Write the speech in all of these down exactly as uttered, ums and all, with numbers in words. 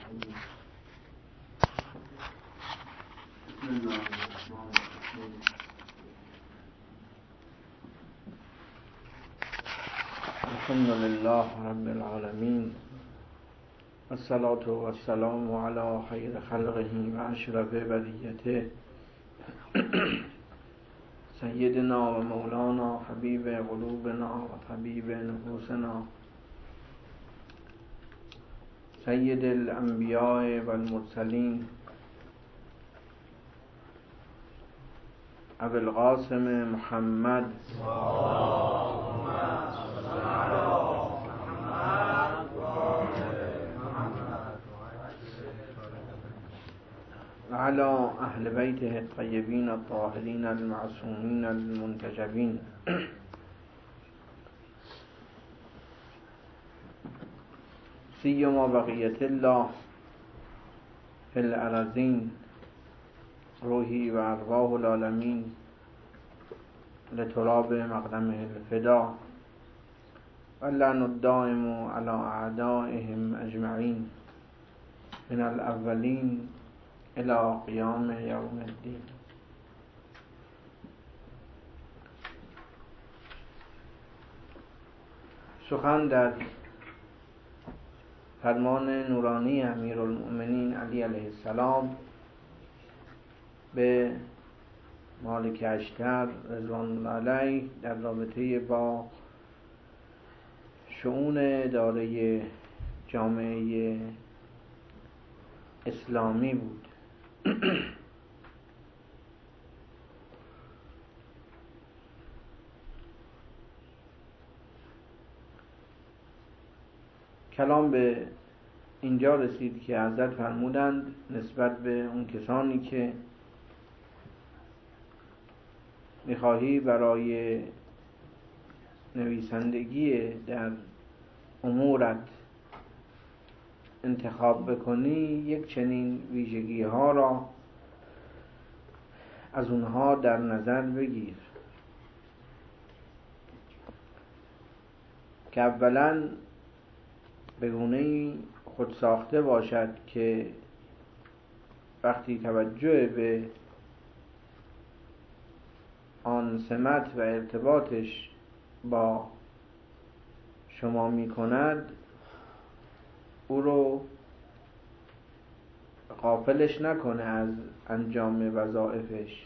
بسم الله الرحمن الرحیم. الحمد لله رب العالمین، الصلاة والسلام علی خیر خلقه و اشرف بریته سیدنا و مولانا حبیب قلوبنا و طبیب نفوسنا سید الانبیاء و المرسلین ابو القاسم محمد و علی اهل بیته الطیبین الطاهرین المعصومین المنتجبین. سیما بقیت الله فی الارضین روحی و ارواح العالمین لتراب مقدمه الفدا و اللعن الدائم علی اعدائهم اجمعین من الاولین الی قیام یوم الدین. سخن در فرمان نورانی امیرالمؤمنین علی علیه السلام به مالک اشتر رضوان الله علیه در رابطه با شؤون اداره جامعه اسلامی بود. کلام به اینجا رسید که حضرت فرمودند نسبت به اون کسانی که میخواهی برای نویسندگی در امورت انتخاب بکنی، یک چنین ویژگی ها را از اونها در نظر بگیر که اولا به گونه‌ای خود ساخته باشد که وقتی توجه به آن سمت و ارتباطش با شما می کند او رو غافلش نکنه از انجام وظایفش،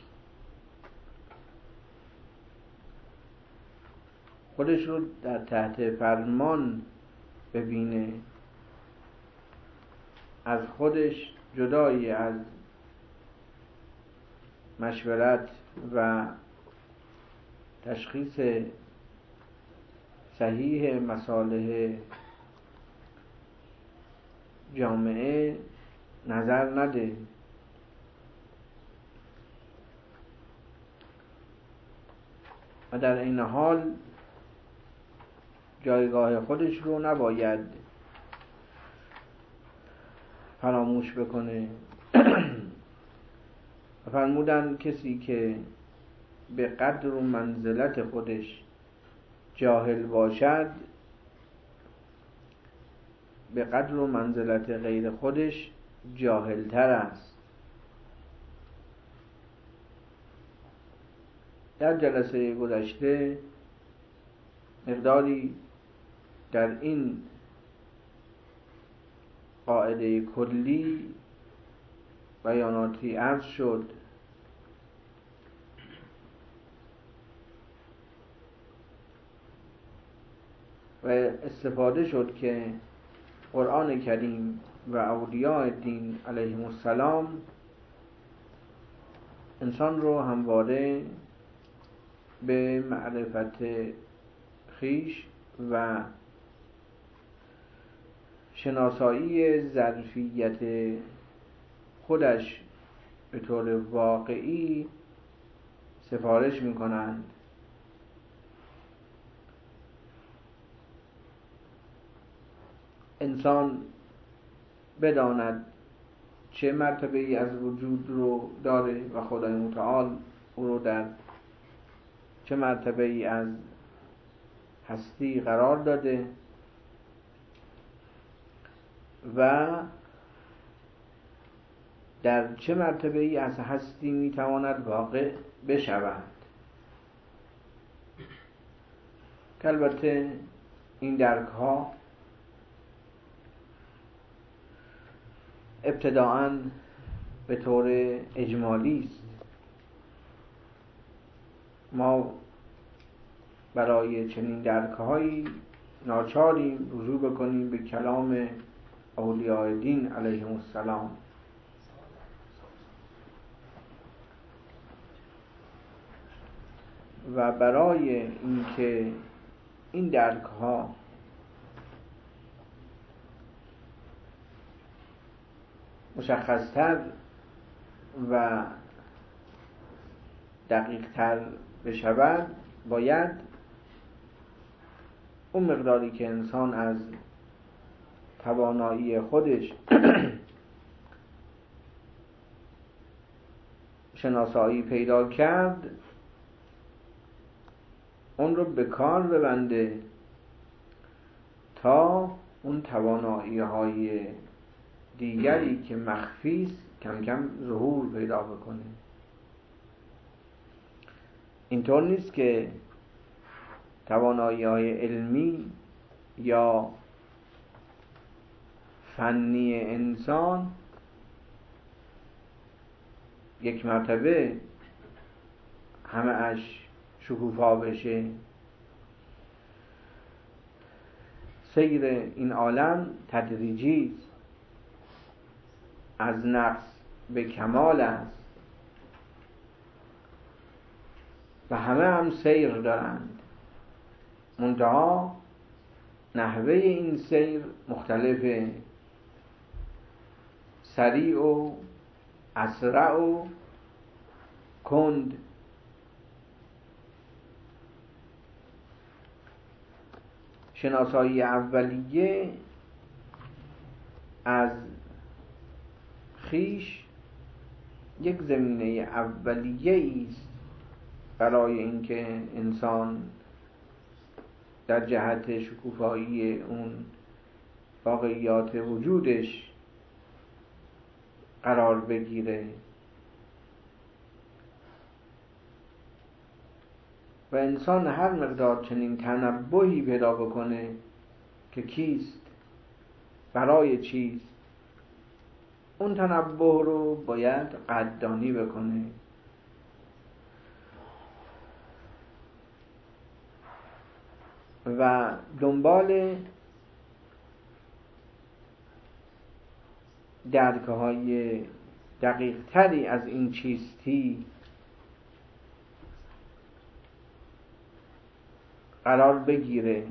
خودش رو در تحت فرمان ببینه، از خودش جدایی از مشورت و تشخیص صحیح مصالح جامعه نظر نده و در این حال جایگاه خودش رو نباید فراموش بکنه. فرمودن کسی که به قدر و منزلت خودش جاهل باشد، به قدر و منزلت غیر خودش جاهلتر است. در جلسه گذشته مقداری در این قاعده کلی بیاناتی عرض شد و استفاده شد که قرآن کریم و اولیاء دین علیهم السلام انسان رو همواره به معرفت خویش و شناسایی ظرفیت خودش به طور واقعی سفارش می کنند. انسان بداند چه مرتبه ای از وجود رو داره و خدای متعال او رو در چه مرتبه ای از هستی قرار داده و در چه مرتبه ای از هستی میتواند واقع بشود، که البته این درک ها ابتداءً به طور اجمالی است. ما برای چنین درک‌هایی ناچاریم رجوع بکنیم به کلام اولیاء دین علیهم السلام و برای اینکه این درک‌ها مشخص‌تر و دقیق‌تر بشود، باید اون مقداری که انسان از توانایی خودش شناسایی پیدا کرد اون رو به کار ببنده تا اون توانایی های دیگری که مخفی است کم کم ظهور پیدا بکنه. اینطور نیست که توانایی های علمی یا فنی انسان یک مرتبه همه اش شکوفا بشه. سیر این عالم تدریجی است، از نقص به کمال است و همه هم سیر دارند، منتها نحوه این سیر مختلفه، سریع و اسرع و کند. شناسایی اولیه از خیش یک زمینه اولیه است برای اینکه انسان در جهت شکوفایی اون واقعیات وجودش قرار بگیره و انسان هر مقدار چنین تنبهی پیدا بکنه که کیست، برای چیست، اون تنبه رو باید قدردانی بکنه و دنبال درک‌های دقیق تری از این چیستی قرار بگیره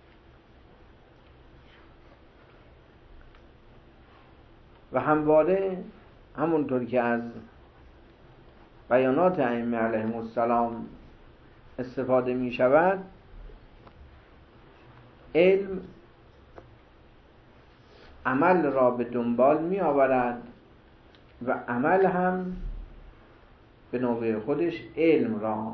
و همواره همونطور که از بیانات ائمه علیهم السلام استفاده می شود، علم عمل را به دنبال می آورد و عمل هم به نوبه خودش علم را.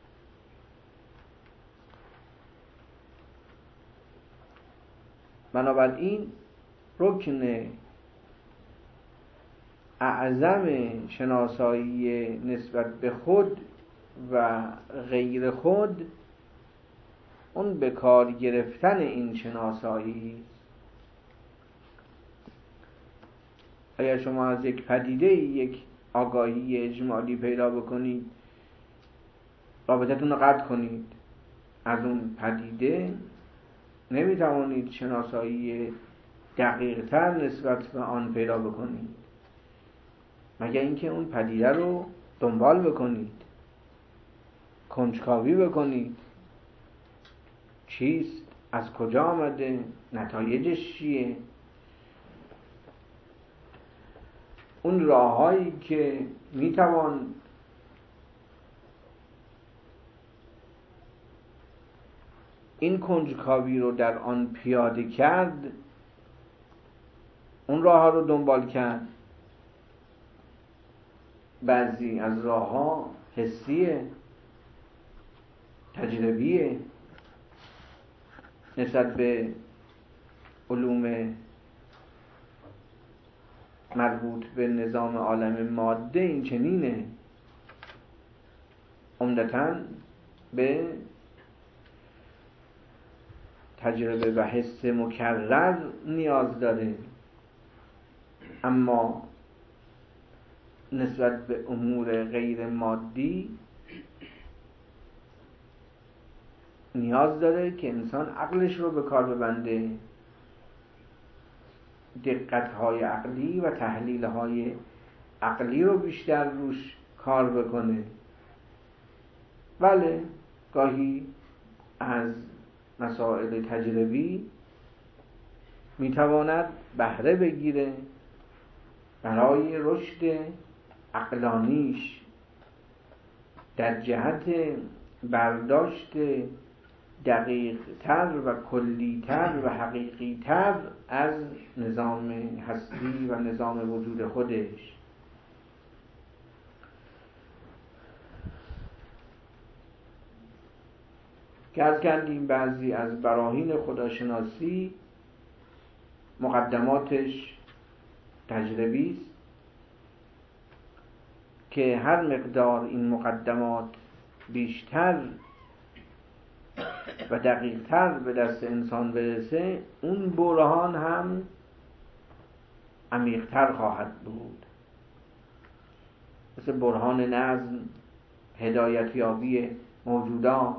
بنابراین رکن اعظم شناسایی نسبت به خود و غیر خود اون به کار گرفتن این شناسایی. اگر شما از یک پدیده یک آگاهی اجمالی پیدا بکنید، رابطتون رو قطع کنید، از اون پدیده نمیتوانید شناسایی دقیق تر نسبت به آن پیدا بکنید مگر اینکه اون پدیده رو دنبال بکنید، کنجکاوی بکنید، چیست، از کجا آمده، نتایجش چیه. اون راههایی که میتوان این کنجکاوی رو در آن پیاده کرد، اون راه ها رو دنبال کرد. بعضی از راه ها حسیه، تجربیه، نسبت به علوم مربوط به نظام عالم ماده این چنینه، عمدتاً به تجربه و حس مکرر نیاز داره، اما نسبت به امور غیر مادی نیاز داره که انسان عقلش رو به کار ببنده، دقت‌های عقلی و تحلیل‌های عقلی رو بیشتر روش کار بکنه. بله، گاهی از مسائل تجربی میتواند بهره بگیره برای رشد عقلانیش در جهت برداشت دقیق تر و کلی تر و حقیقی تر از نظام هستی و نظام وجود خودش. که از کردیم بعضی از براهین خداشناسی مقدماتش تجربی است که هر مقدار این مقدمات بیشتر و دقیق‌تر به دست انسان برسه، اون برهان هم عمیق‌تر خواهد بود. مثل برهان نظم، هدایتیابی موجودات.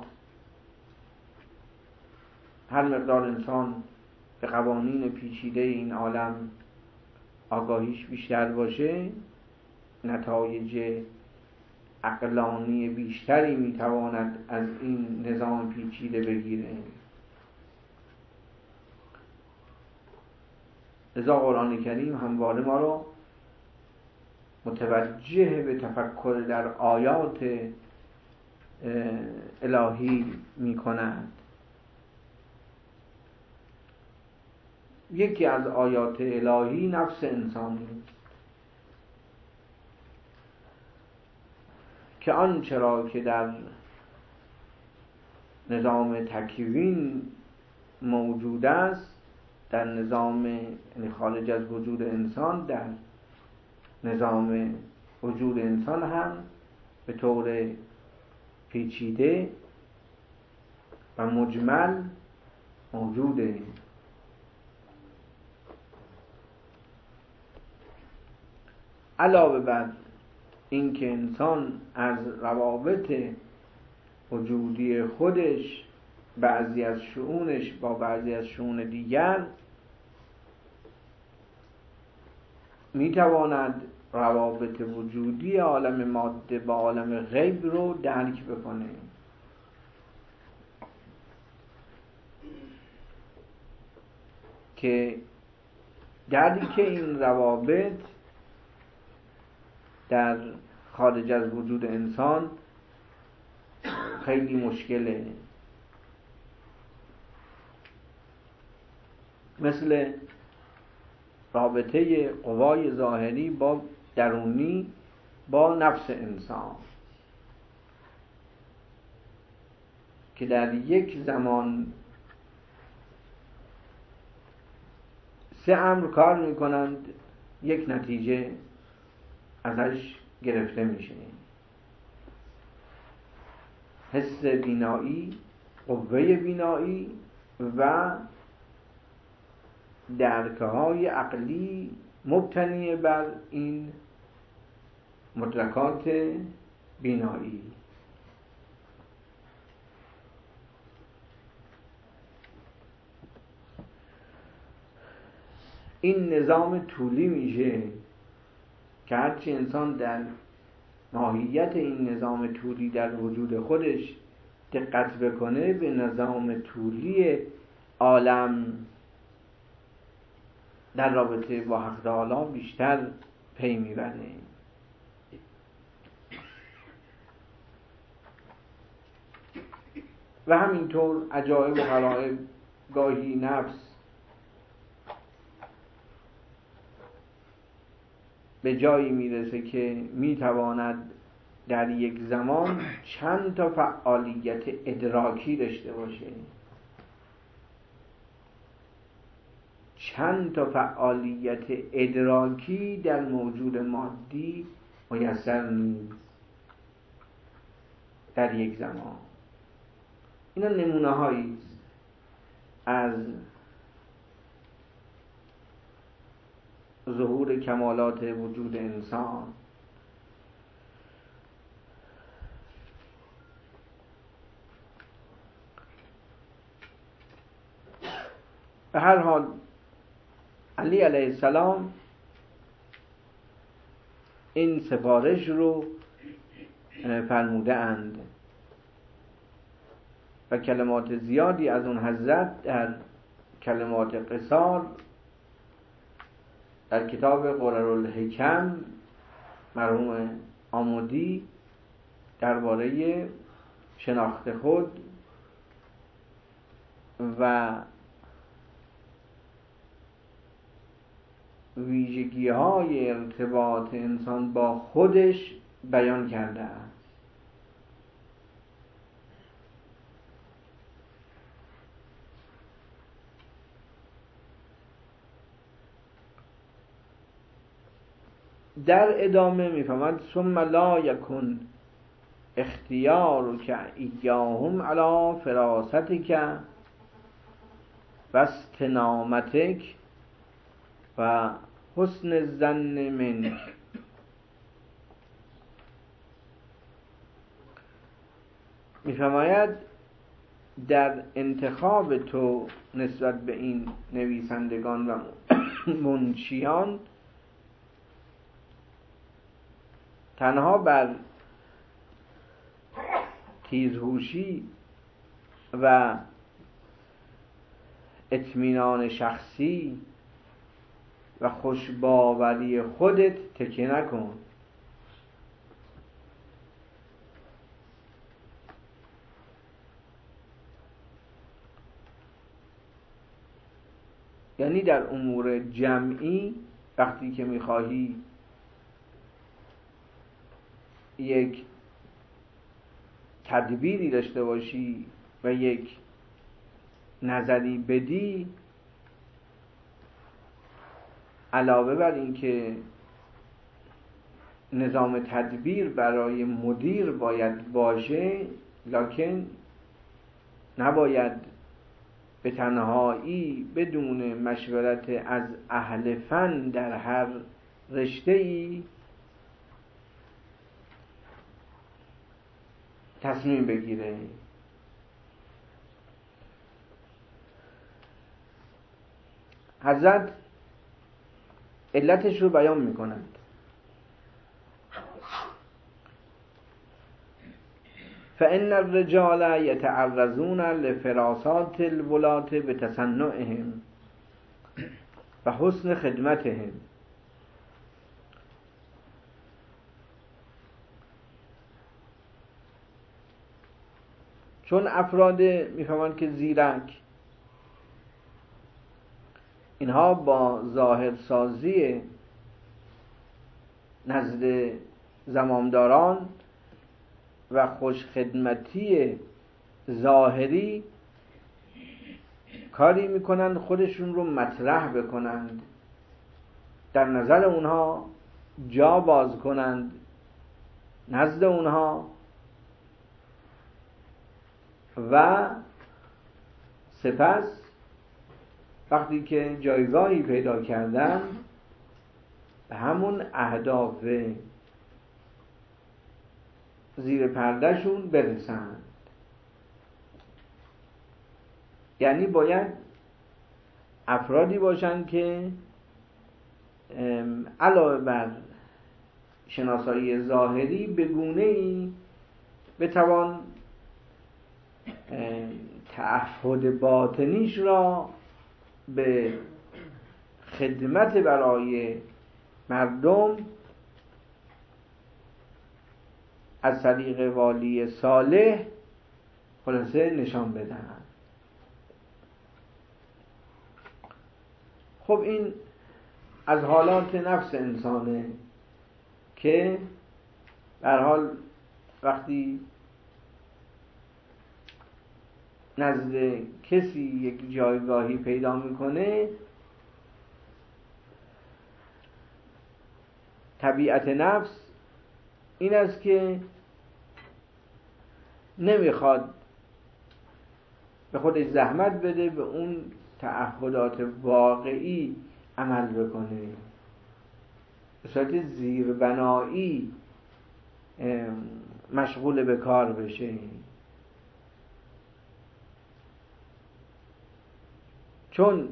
هر مقدار انسان به قوانین پیچیده این عالم آگاهیش بیشتر باشه، نتایج عقلانی بیشتری میتواند از این نظام پیچیده بگیره. لذا قرآن کریم همواره ما رو متوجه به تفکر در آیات الهی میکند. یکی از آیات الهی نفس انسانی که آنچه را که در نظام تکوین موجود است، در نظام یعنی خارج از وجود انسان، در نظام وجود انسان هم به طور پیچیده و مجمل موجوده. علاوه بر این که انسان از روابط وجودی خودش، بعضی از شؤونش با بعضی از شؤون دیگر، میتواند روابط وجودی عالم ماده با عالم غیب رو درک بکنه. که درک این روابط در خارج از وجود انسان خیلی مشکله. مثل رابطه قوای ظاهری با درونی با نفس انسان که در یک زمان سه امر کار میکنند، یک نتیجه ازش گرفته میشه: حس بینایی، قوه بینایی و درک‌های عقلی مبتنی بر این مدرکات بینایی. این نظام طولی میشه که هرچی انسان در ماهیت این نظام طولی در وجود خودش دقت بکنه، به نظام طولی عالم در رابطه با حق تعالی بیشتر پی میبره. و همینطور عجایب و غرایب، گاهی نفس به جایی میرسه که میتواند در یک زمان چند تا فعالیت ادراکی داشته باشه، چند تا فعالیت ادراکی در موجود مادی میسر نیست در یک زمان. اینا نمونه هایی از ظهور کمالات وجود انسان. به هر حال علی علیه السلام این سفارش رو فرموده اند و کلمات زیادی از اون حضرت در کلمات قصار در کتاب قررالحکم مرحوم آمودی درباره شناخت خود و ویژگی های ارتباط انسان با خودش بیان کرده است. در ادامه میفهمد ثم لا یکن اختیارک ایاهم علی فراستک و استنامتک و حسن الظن منک. میفرماید در انتخاب تو نسبت به این نویسندگان و منشیان تنها بر تیزهوشی و اطمینان شخصی و خوشباوری خودت تکیه نکن. یعنی در امور جمعی وقتی که میخواهی یک تدبیری داشته باشی و یک نظری بدی، علاوه بر این که نظام تدبیر برای مدیر باید باشه، لکن نباید به تنهایی بدون مشورت از اهل فن در هر رشته‌ای تصمیم بگیره. حضرت علتش رو بیان میکنند. فإن الرجال يتعرضون لفراسات الولاة بتصنعهم و حسن خدمتهم. چون افراد میفهمند که زیرک اینها با ظاهرسازی نزد زمامداران و خوشخدمتی ظاهری کاری میکنند خودشون رو مطرح بکنند، در نظر اونها جا باز کنند نزد اونها و سپس وقتی که جایگاهی پیدا کردن به همون اهداف زیر پردهشون برسند. یعنی باید افرادی باشند که علاوه بر شناسایی ظاهری به گونه‌ای بتوان تعهد باطنیش را به خدمت برای مردم از طریق والی صالح خلاصه نشان بدهند. خب این از حالات نفس انسانه که به هر حال وقتی نزد کسی یک جایگاهی پیدا میکنه طبیعت نفس این است که نمیخواد به خودش زحمت بده به اون تعهدات واقعی عمل بکنه، به صورت زیربنایی مشغول به کار بشه. چون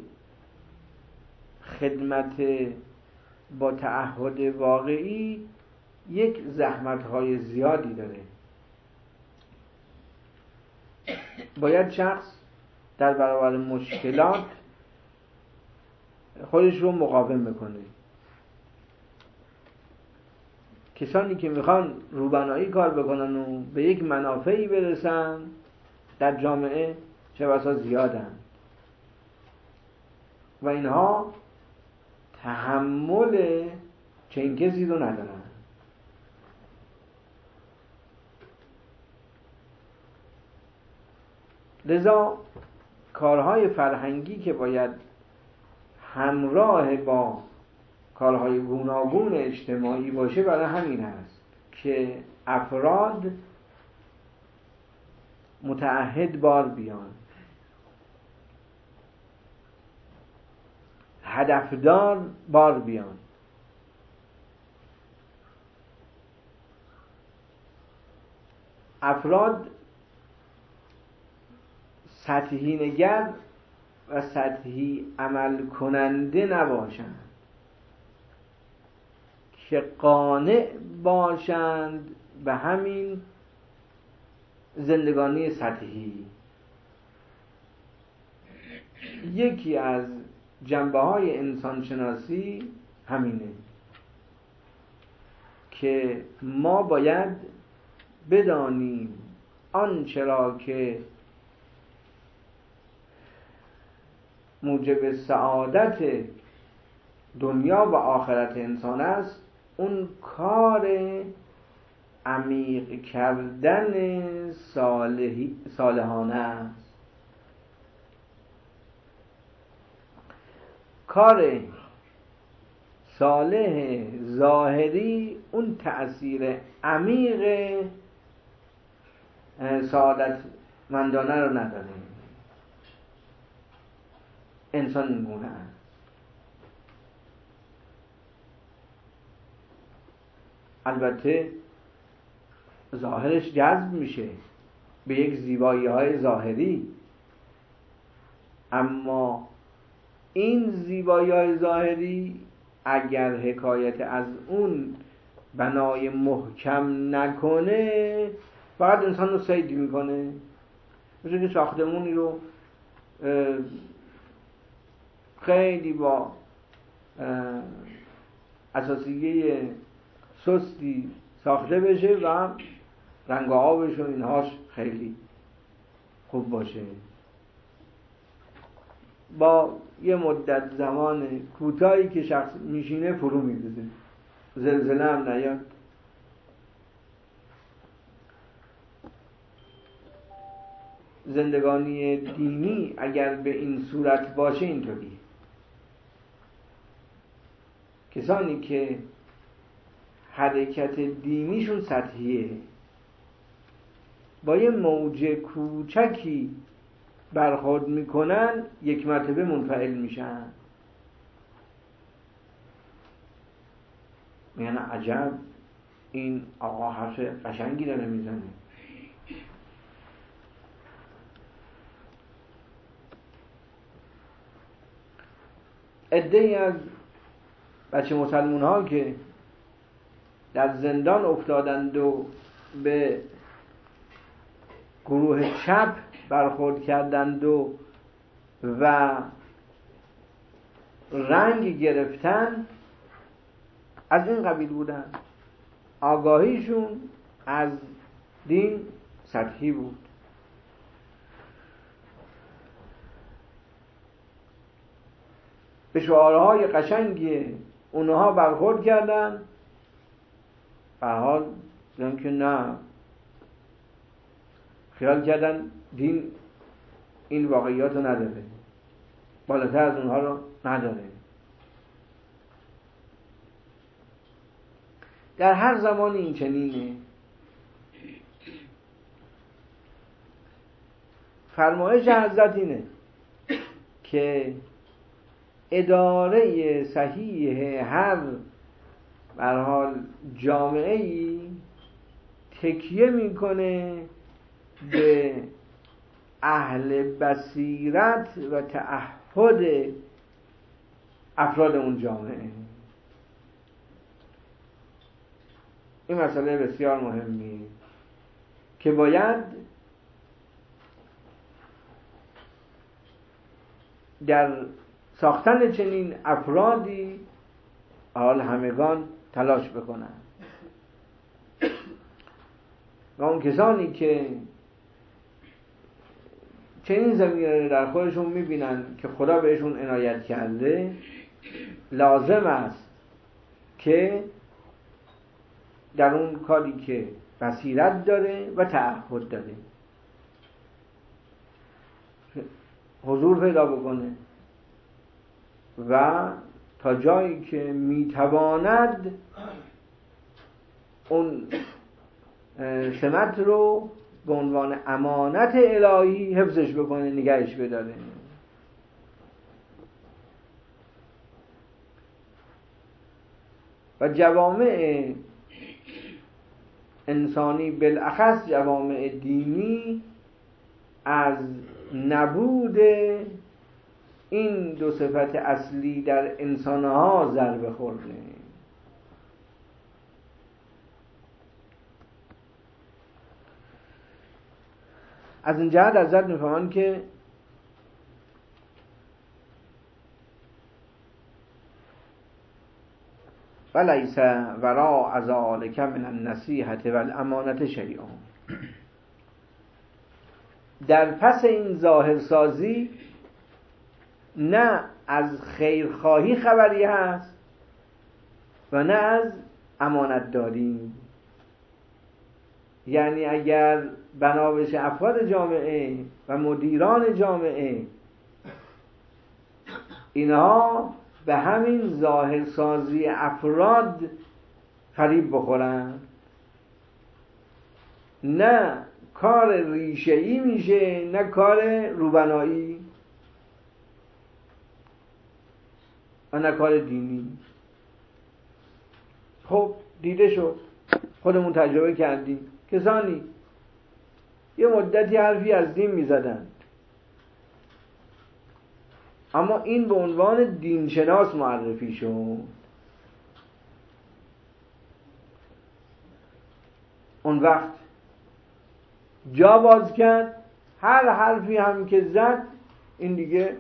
خدمت با تعهد واقعی یک زحمت‌های زیادی داره. باید شخص در برابر مشکلات خودش رو مقاوم بکنه. کسانی که میخوان روبنایی کار بکنن و به یک منافعی برسن در جامعه چه بسا زیادن و اینها تحمل چنین کسی رو ندارن. لذا کارهای فرهنگی که باید همراه با کارهای گوناگون اجتماعی باشه برای همین هست که افراد متعهد بار بیان، هدفدار بار بیان. افراد سطحی نگر و سطحی عمل کننده نباشند که قانع باشند به همین زندگانی سطحی. یکی از جنبه های انسان شناسی همینه که ما باید بدانیم آنچه را که موجب سعادت دنیا و آخرت انسان است، اون کار عمیق کردن صالحی صالحانه است. کار صالح ظاهری اون تأثیر عمیق سعادت مندانه رو نداره. انسان این گونه است. البته ظاهرش جذب میشه به یک زیبایی های ظاهری، اما این زیبایی های ظاهری اگر حکایت از اون بنای محکم نکنه فقط انسان رو صید میکنه. مثل که ساختمونی رو خیلی با اساسیه سستی ساخته بشه و رنگ آبش و اینهاش خیلی خوب باشه، با یه مدت زمان کوتاهی که شخص میشینه فرو میریزه، زلزله هم نیاد. زندگانی دینی اگر به این صورت باشه اینطوری، کسانی که حرکت دینیشون سطحیه با یه موج کوچکی برخورد میکنن یک مرتبه منفعل میشن، میگن عجب این آقا حرف قشنگی داره میزنه. عده‌ای از بچه مسلمون ها که در زندان افتادند و به گروه چپ برخورد کردند و و رنگ گرفتن، از این قبیل بودن. آگاهیشون از دین سطحی بود. به شعارهای قشنگی اونها برخورد کردن، به حال دیدن که نه، خیال کردن دین این واقعیات رو نداره، بالاتر از اونها رو نداره. در هر زمان این چنینه. فرمایش حضرت اینه که اداره صحیح هر به هر حال جامعه‌ای تکیه میکنه به اهل بصیرت و تعهد افراد اون جامعه. این مسئله بسیار مهمیه که باید در ساختن چنین افرادی حال همگان تلاش بکنن و اون کسانی که چنین زمینه در خودشون میبینن که خدا بهشون عنایت کرده، لازم است که در اون کاری که بصیرت داره و تعهد داره حضور پیدا بکنه و تا جایی که میتواند اون سمت رو به عنوان امانت الهی حفظش بکنه، نگهش بداره. و جوامع انسانی بالاخص جوامع دینی از نبود این دو صفت اصلی در انسانها ضربه خورده. از این جهت حضرت میفهمند که ولیس وراء ذلک من النصیحة والامانة شیء. در پس این ظاهرسازی نه از خیرخواهی خبری هست و نه از امانتداری. یعنی اگر بنا بشه افراد جامعه و مدیران جامعه اینها به همین ظاهرسازی افراد فریب بخورن، نه کار ریشه‌ای میشه نه کار روبنایی و نه کار دینی. خب دیده شد، خودمون تجربه کردیم، کسانی یه مدتی حرفی از دین میزدن اما این به عنوان دینشناس معرفی شد. اون وقت جا باز کرد، هر حرفی هم که زد این دیگه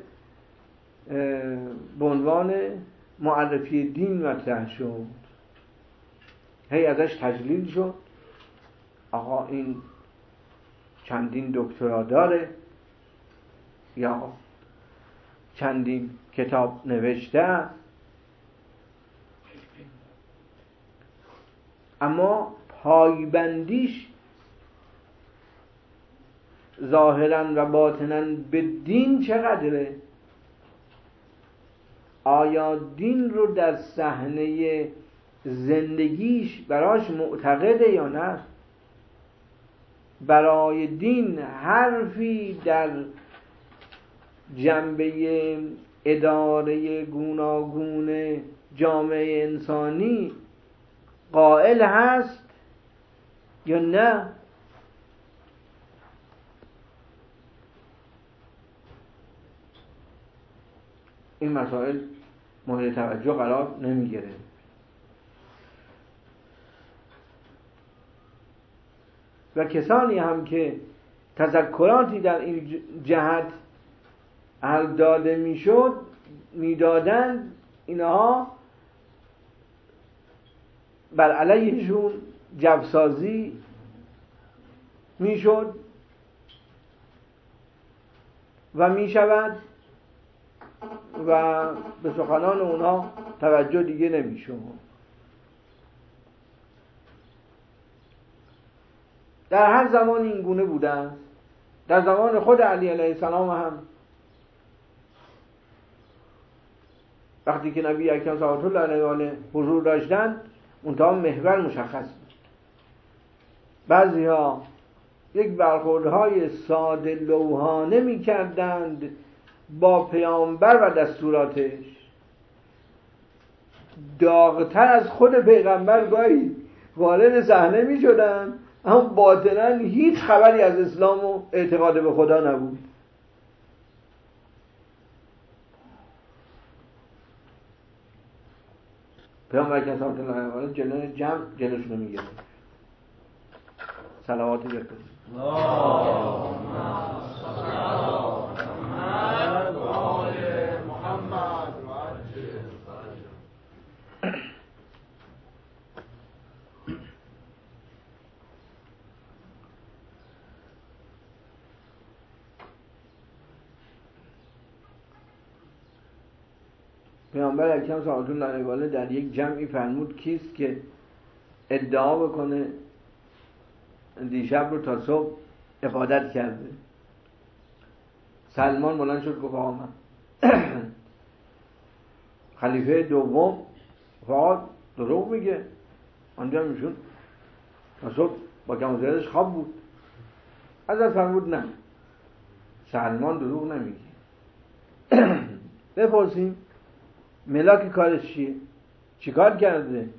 به عنوان معرفی دین مطرح شد. هی ازش تجلیل شد، آقا این چندین دکترا داره یا چندین کتاب نوشته است، اما پایبندیش ظاهرا و باطنا به دین چقدره؟ آیا دین رو در صحنه زندگیش براش معتقده یا نه؟ برای دین حرفی در جنبه اداره گوناگون جامعه انسانی قائل هست یا نه؟ این مسائل مورد توجه قرار نمیگیره. و کسانی هم که تذکراتی در این جهت اهل داده میشد میدادند، اینها بر علیهشون جبسازی میشد و میشود و به سخنان اونها توجه دیگه نمیشد. در هر زمان این گونه بودن. در زمان خود علی علیه السلام هم وقتی که نبی اکرم صلی الله علیه و آله حضور داشتن، منتها محور مشخص بود. بعضی ها یک برخوردهای ساده لوحانه می کردند با پیامبر و دستوراتش، داغتر از خود پیغمبر گاهی وارد صحنه می شدن، اما باطناً هیچ خبری از اسلام و اعتقاد به خدا نبود. پیامبر که صلی الله علیه و آله جلوی جمع جلوشونو میگیره. صلوات بفرست. اللهم صل علی محمد و آل محمد و عجل فرجهم. پیامبر اکرم صلی الله علیه و آله در یک جمعی فرمود کیست که ادعا بکنه دیشب رو تا صبح عبادت کرده. سلمان بلند شد گفت آقا من. خلیفه دوم فقط دروغ میگه، آنجا میشون تا صبح با کم و زیادش خواب بود. حضرت فرمود نه، سلمان دروغ نمیگه. بپرسیم ملاک کارش چیه؟ چی کار کرده؟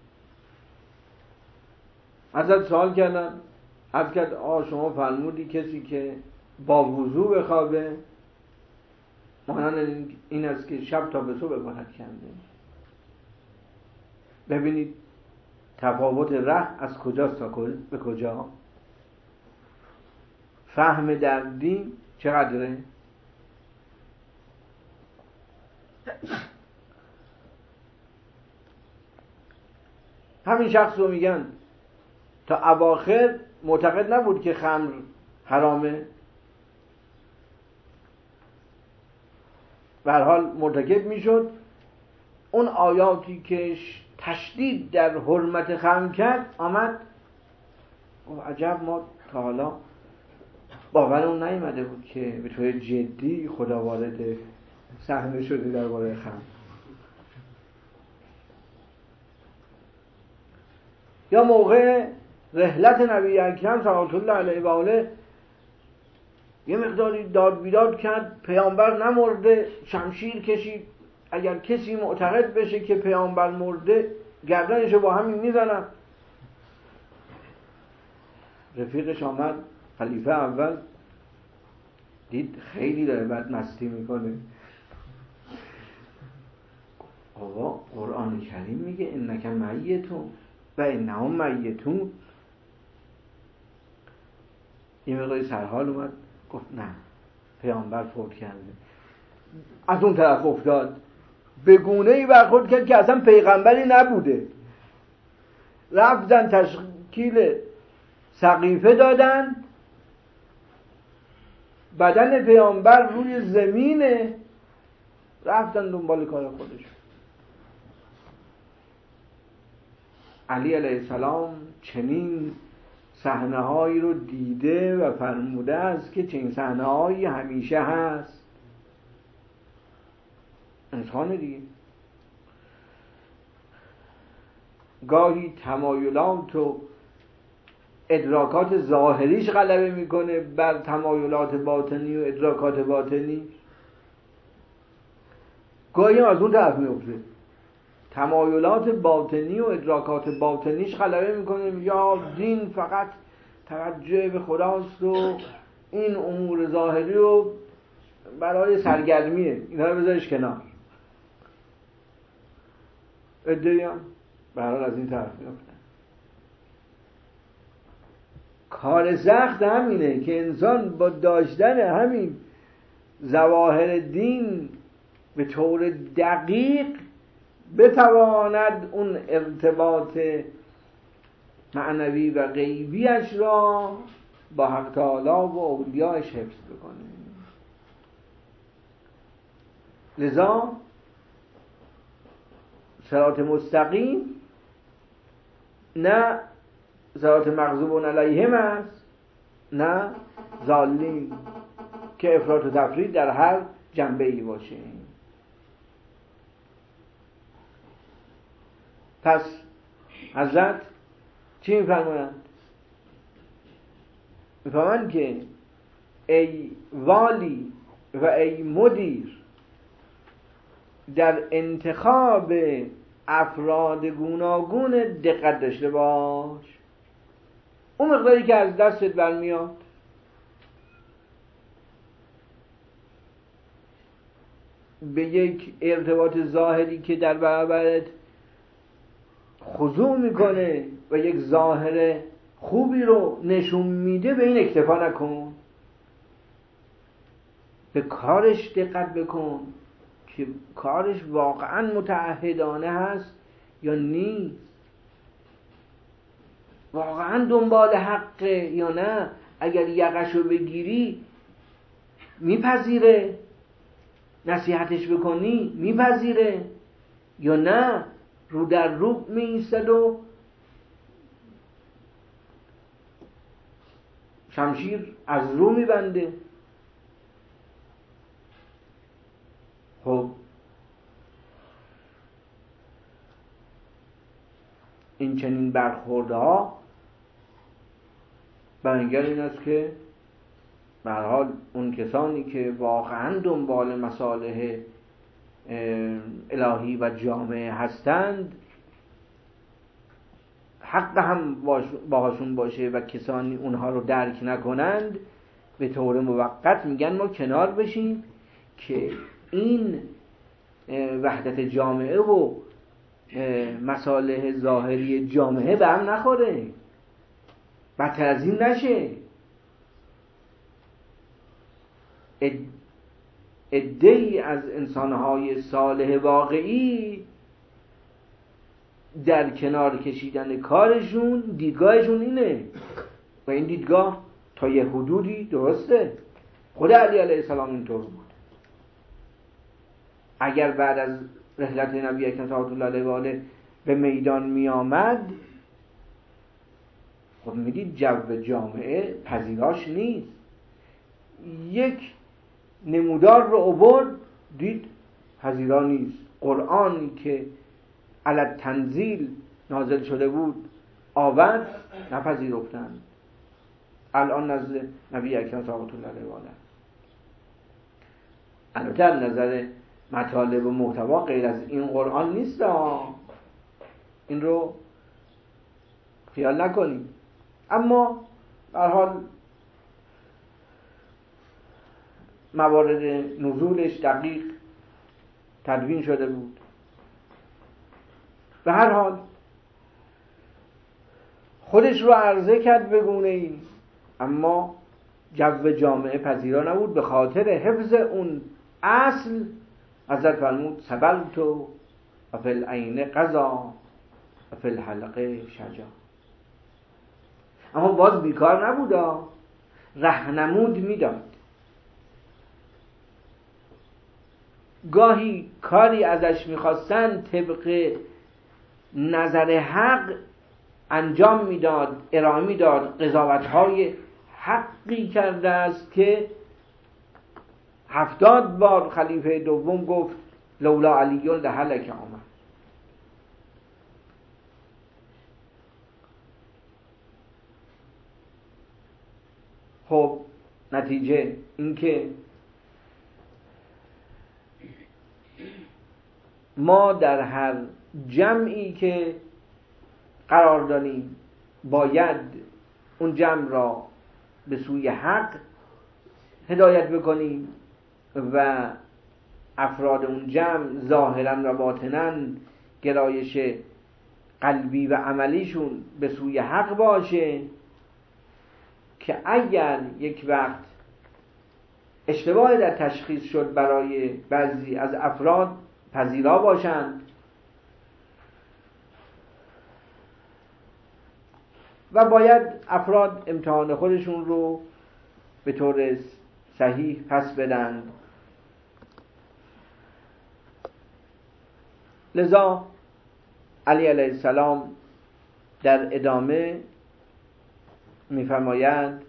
حضرت سوال کردن، عرض کرد آه شما فرمودی کسی که با وضو بخوابه مانند این است که شب تا به صبح عبادت کرده. ببینید تفاوت ره از کجاست تا به کجا، فهم در دین چقدره. همین شخص رو میگن تا اواخر معتقد نبود که خمر حرامه، به هر حال مرتکب میشد. اون آیاتی که تشدید در حرمت خمر کرد آمد و عجب ما تا حالا باورمون نیامده بود که به طور جدی خدا وارد صحنه شده درباره خمر. یا موقع رحلت نبی اکرم صلی الله علیه و آله یه مقداری داد بیداد کرد، پیامبر نمرده، شمشیر کشید. اگر کسی معتقد بشه که پیامبر مرده گردنشو با همین میزنم. رفیقش آمد، خلیفه اول، دید خیلی داره بد مستی میکنه. آقا قرآن کریم میگه انک میتون و انهم میتون. یه مقداری سرحال اومد، گفت نه پیامبر فوت کرده. از اون طرف افتاد، به گونه‌ای برخورد کرد که اصلا پیغمبری نبوده. رفتن تشکیل سقیفه دادن، بدن پیامبر روی زمینه، رفتن دنبال کار خودشون. علی علیه السلام چنین صحنه هایی رو دیده و فرموده است که چنین صحنه هایی همیشه هست. انسان دیگه گاهی تمایلات و ادراکات ظاهریش غلبه میکنه بر تمایلات باطنی و ادراکات باطنی، گاهی از اون طرف میفته، تمایلات باطنی و ادراکات باطنیش غلبه میکنه. یا دین فقط توجه به خداست و این امور ظاهری رو برای سرگرمیه، اینا رو بذارش کنار. ادعی هم برحال از این طرف میفتن. کار سخت همینه که انسان با داشتن همین ظواهر دین به طور دقیق بتواند اون ارتباط معنوی و غیبیش را با حق تعالی و اولیاءش حفظ بکنه. لذا صراط مستقیم نه صراط مغضوب علیهم است نه ضالین که افراط و تفرید در هر جنبه ای باشه. پس حضرت چی میفرمایند؟ میفرمایند که ای والی و ای مدیر، در انتخاب افراد گوناگون دقت داشته باش. اون مقداری که از دستت برمیاد به یک ارتباط ظاهری که در برابرت خضوع میکنه و یک ظاهر خوبی رو نشون میده، به این اکتفا نکن. به کارش دقت بکن که کارش واقعا متعهدانه هست یا نیست، واقعا دنبال حقه یا نه. اگر یقشو بگیری میپذیره، نصیحتش بکنی میپذیره یا نه رو در رو میایستد و شمشیر از رو میبنده. خب این چنین برخوردها بیانگر این است که به هر حال اون کسانی که واقعا دنبال مصالح الهی و جامعه هستند، حق هم باهاشون باشه و کسانی اونها رو درک نکنند، به طور موقت میگن ما کنار بشیم که این وحدت جامعه و مصالح ظاهری جامعه به هم نخوره، بدتر از این نشه. عده‌ای از انسانهای صالح واقعی در کنار کشیدن کارشون دیدگاهشون اینه و این دیدگاه تا یه حدودی درسته. خود علی علیه السلام اینطور بود. اگر بعد از رحلت نبی اکرم صلی الله علیه و آله به میدان می آمد، خب میدید جو جامعه پذیراش نیست. یک نمودار رو آورد، دید پذیرا نیست. قرآنی که علی تنزیل نازل شده بود آورد، نپذیرفتند. الان نزد نبی اکرم صلی الله علیه و آله البته از نظر مطالب و محتوا غیر از این قرآن نیست، این رو خیال نکنیم. اما به هر حال موارد نزولش دقیق تدوین شده بود. به هر حال خودش رو عرضه کرد به گونه ای، اما جو جامعه پذیرا نبود. به خاطر حفظ اون اصل حضرت فرمود سبلت و فی العین قضا و فی الحلقه شجا. اما باز بیکار نبود، رهنمود میداد. گاهی کاری ازش میخواستن طبق نظر حق انجام میداد، ارائه میداد. قضاوت‌های حقی کرده است که هفتاد بار خلیفه دوم گفت لولا علیون لهلک آمد. خب نتیجه اینکه ما در هر جمعی که قرار داریم باید اون جمع را به سوی حق هدایت بکنیم و افراد اون جمع ظاهرا و باطنا گرایش قلبی و عملیشون به سوی حق باشه که اگر یک وقت اشتباه در تشخیص شد برای بعضی از افراد پذیرا باشند و باید افراد امتحان خودشون رو به طور صحیح پس بدن. لذا علی علیه السلام در ادامه می‌فرماید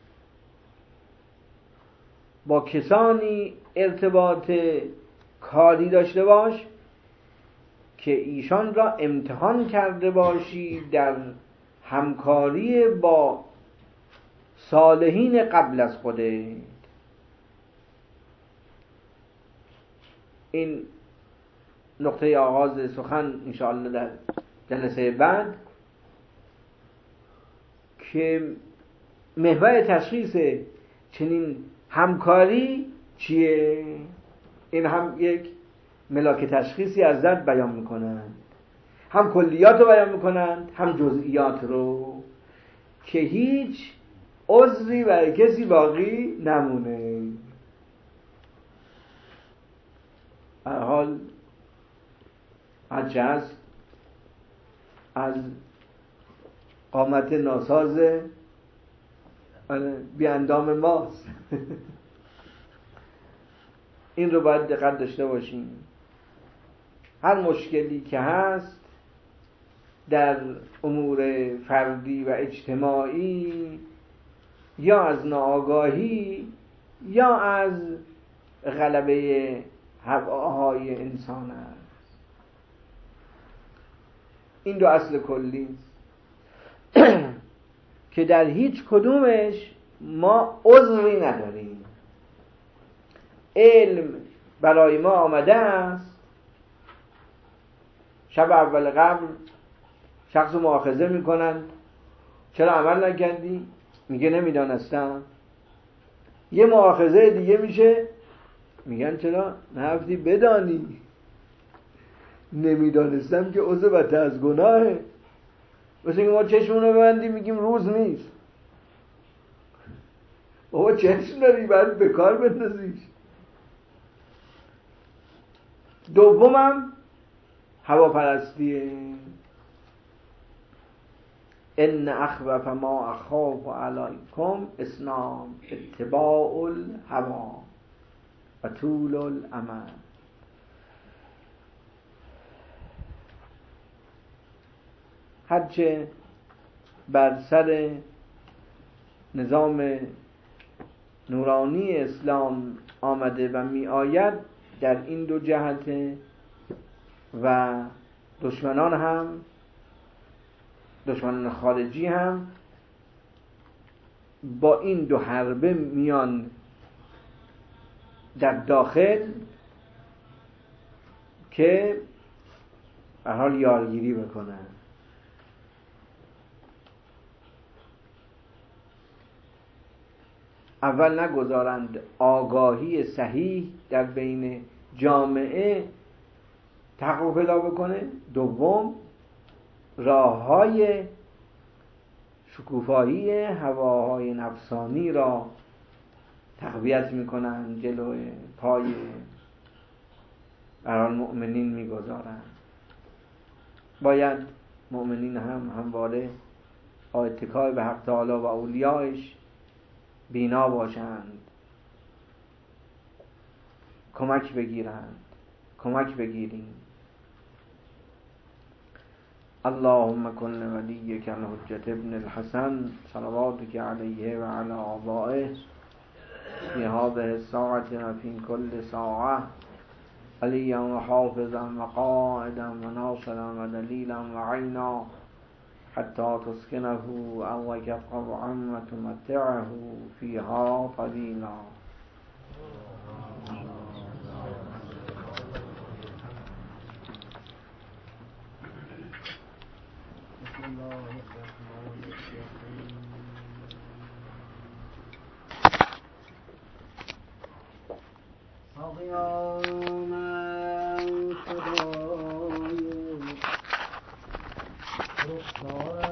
با کسانی ارتباط کاری داشته باش که ایشان را امتحان کرده باشی در همکاری با صالحین قبل از خودت. این نقطه آغاز سخن انشاءالله در جلسه بعد، که محور تشخیص چنین همکاری چیه. این هم یک ملاک تشخیصی از ذات بیان میکنند، هم کلیات رو بیان میکنند هم جزئیات رو، که هیچ عذری برای کسی باقی نمونه. هر حال هرچه هست از قامت ناساز بی اندام ماست. این رو باید دقت داشته باشیم. هر مشکلی که هست در امور فردی و اجتماعی، یا از ناآگاهی یا از غلبه هواهای انسان است. این دو اصل کلی که در هیچ کدومش ما عذری نداریم. علم برای ما آمده است، شب اول قبل شخص رو مؤاخذه میکنند، چرا عمل نکردی؟ میگه نمیدانستم. یه مؤاخذه دیگه میشه، میگن چرا نرفتی بدانی؟ نمیدانستم که عضو بطه از گناهه. مثل اینکه ما چشمون رو ببندیم میگیم روز نیست. بابا چشم داری، باید به کار بندازیش. دومم هواپرستیه. ان اخوف ما اخاف علیکم اسنان اتباع الهوا و طول الامل. هرچه بر سر نظام نورانی اسلام آمده و می آید در این دو جهت، و دشمنان هم، دشمنان خارجی هم با این دو حربه میان در داخل که به حال یارگیری بکنن. اول نگذارند آگاهی صحیح در بین جامعه تحقق پیدا بکنه. دوم راه‌های شکوفایی هواهای نفسانی را تقویت میکنن، جلوی پای برای مؤمنین میگذارن. باید مؤمنین هم همواره با اتکای به حق تعالی و اولیایش بینا باشند، کمک بگیرند، کمک بگیریم. اللهم کن ولیک الحجة ابن الحسن صلواتک علیه و علی آبائه فی هذه الساعة و فی کل ساعة علیا و حافظا و قائدا و ناصرا و دلیلا و عینا حتی تسکنه اوک طوعا و تمتعه فیها طویلا. قیام خدای رخسار